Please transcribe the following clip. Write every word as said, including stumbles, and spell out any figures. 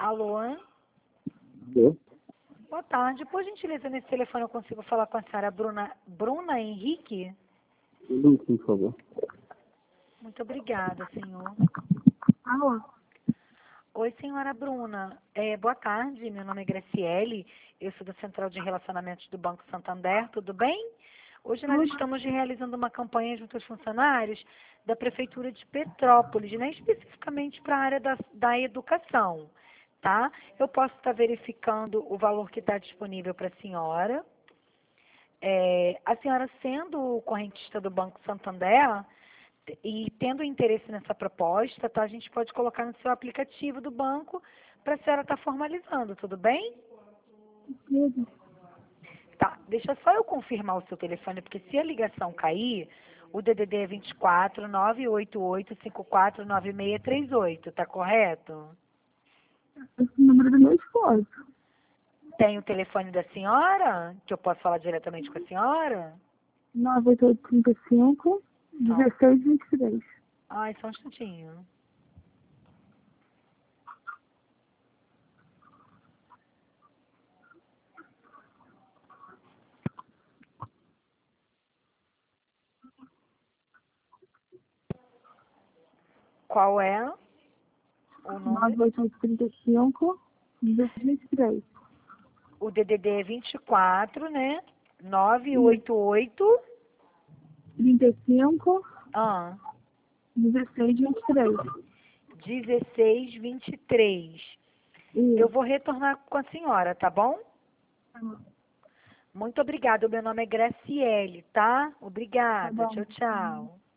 Alô? Alô? Boa tarde. Por gentileza, nesse telefone eu consigo falar com a senhora Bruna, Bruna Henrique? Sim, por favor. Muito obrigada, senhor. Alô? Oi, senhora Bruna. É, boa tarde, meu nome é Graciele, eu sou da Central de Relacionamentos do Banco Santander, tudo bem? Hoje nós Tudo. estamos realizando uma campanha junto aos funcionários da Prefeitura de Petrópolis, né, especificamente para a área da, da educação, tá? Eu posso estar verificando o valor que está disponível para a senhora. É, a senhora sendo correntista do Banco Santander e tendo interesse nessa proposta, tá? A gente pode colocar no seu aplicativo do banco para a senhora estar formalizando, tudo bem? Tudo. Tá, deixa só eu confirmar o seu telefone, porque se a ligação cair, o D D D é vinte e quatro, nove oito oito, cinco quatro nove seis três oito, tá correto? Esse é o número do meu esposo. Tem o telefone da senhora, que eu posso falar diretamente com a senhora? nove oito oito, trinta e cinco, dezesseis, vinte e três. Ai, só um instantinho. Qual é o número? nove oito oito, trinta e cinco, dezesseis, vinte e três. O D D D é vinte e quatro, né? nove oito oito. trinta e cinco, Ah, dezesseis, vinte e três. dezesseis vinte e três. Eu vou retornar com a senhora, tá bom? Muito obrigada. O meu nome é Graciele, tá? Obrigada. Tá bom. Tchau, tchau.